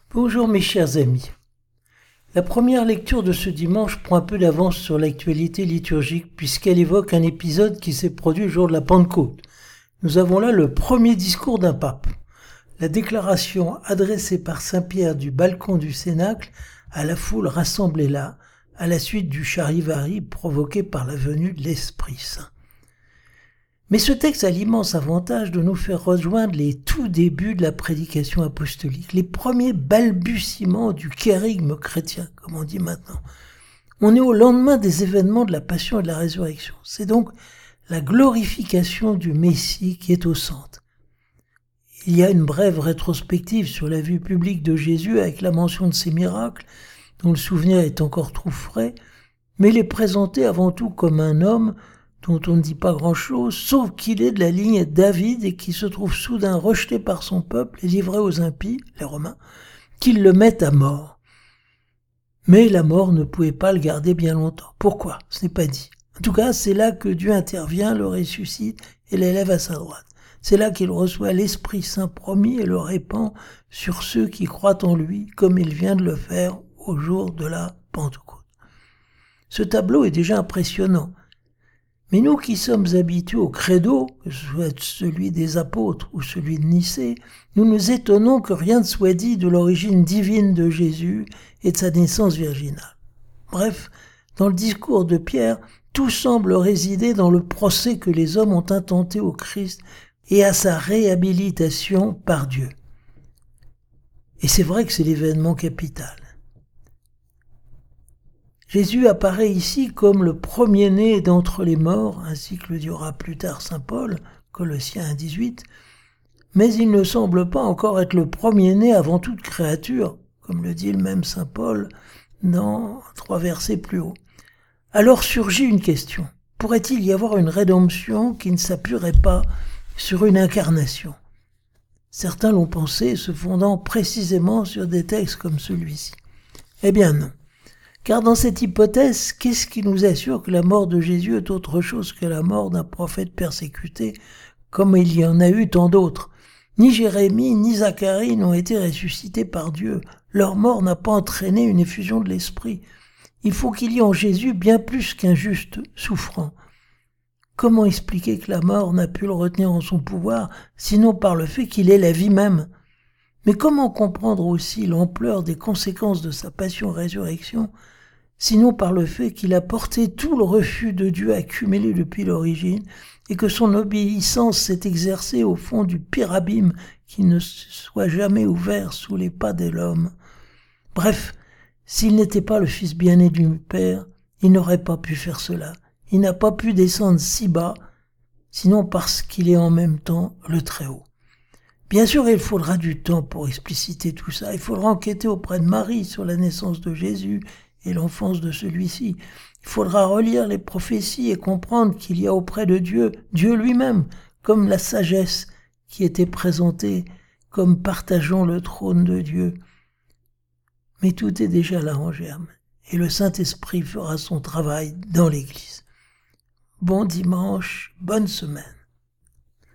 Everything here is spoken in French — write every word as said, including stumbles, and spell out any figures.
Bonjour mes chers amis. La première lecture de ce dimanche prend un peu d'avance sur l'actualité liturgique puisqu'elle évoque un épisode qui s'est produit le jour de la Pentecôte. Nous avons là le premier discours d'un pape. La déclaration adressée par saint Pierre du balcon du Cénacle à la foule rassemblée là, à la suite du charivari provoqué par la venue de l'Esprit Saint. Mais ce texte a l'immense avantage de nous faire rejoindre les tout débuts de la prédication apostolique, les premiers balbutiements du kérygme chrétien, comme on dit maintenant. On est au lendemain des événements de la Passion et de la Résurrection. C'est donc la glorification du Messie qui est au centre. Il y a une brève rétrospective sur la vie publique de Jésus avec la mention de ses miracles, dont le souvenir est encore trop frais, mais il est présenté avant tout comme un homme dont on ne dit pas grand-chose, sauf qu'il est de la ligne David et qui se trouve soudain rejeté par son peuple et livré aux impies, les Romains, qu'ils le mettent à mort. Mais la mort ne pouvait pas le garder bien longtemps. Pourquoi ? Ce n'est pas dit. En tout cas, c'est là que Dieu intervient, le ressuscite et l'élève à sa droite. C'est là qu'il reçoit l'Esprit Saint promis et le répand sur ceux qui croient en lui, comme il vient de le faire au jour de la Pentecôte. Ce tableau est déjà impressionnant. Mais nous qui sommes habitués au credo, que ce soit celui des apôtres ou celui de Nicée, nous nous étonnons que rien ne soit dit de l'origine divine de Jésus et de sa naissance virginale. Bref, dans le discours de Pierre, tout semble résider dans le procès que les hommes ont intenté au Christ et à sa réhabilitation par Dieu. Et c'est vrai que c'est l'événement capital. Jésus apparaît ici comme le premier-né d'entre les morts, ainsi que le dira plus tard saint Paul, Colossiens un dix-huit, mais il ne semble pas encore être le premier-né avant toute créature, comme le dit le même saint Paul dans trois versets plus haut. Alors surgit une question. Pourrait-il y avoir une rédemption qui ne s'appuierait pas sur une incarnation ? Certains l'ont pensé, se fondant précisément sur des textes comme celui-ci. Eh bien non. Car dans cette hypothèse, qu'est-ce qui nous assure que la mort de Jésus est autre chose que la mort d'un prophète persécuté, comme il y en a eu tant d'autres ? Ni Jérémie, ni Zacharie n'ont été ressuscités par Dieu. Leur mort n'a pas entraîné une effusion de l'esprit. Il faut qu'il y ait en Jésus bien plus qu'un juste souffrant. Comment expliquer que la mort n'a pu le retenir en son pouvoir, sinon par le fait qu'il est la vie même ? Mais comment comprendre aussi l'ampleur des conséquences de sa passion-résurrection, sinon par le fait qu'il a porté tout le refus de Dieu accumulé depuis l'origine et que son obéissance s'est exercée au fond du pire abîme qui ne soit jamais ouvert sous les pas de l'homme. Bref, s'il n'était pas le Fils bien-né du Père, il n'aurait pas pu faire cela. Il n'a pas pu descendre si bas, sinon parce qu'il est en même temps le Très-Haut. Bien sûr, il faudra du temps pour expliciter tout ça. Il faudra enquêter auprès de Marie sur la naissance de Jésus et l'enfance de celui-ci. Il faudra relire les prophéties et comprendre qu'il y a auprès de Dieu, Dieu lui-même, comme la sagesse qui était présentée comme partageant le trône de Dieu. Mais tout est déjà là en germe, et le Saint-Esprit fera son travail dans l'Église. Bon dimanche, bonne semaine.